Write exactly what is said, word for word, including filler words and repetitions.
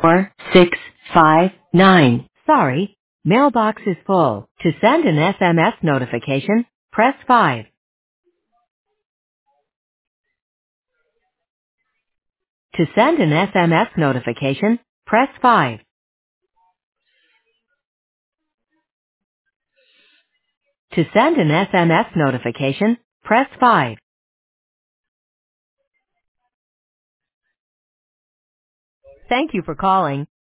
four six five nine. Sorry, mailbox is full. To send an S M S notification, press five. To send an S M S notification, press five. To send an S M S notification, press five. Thank you for calling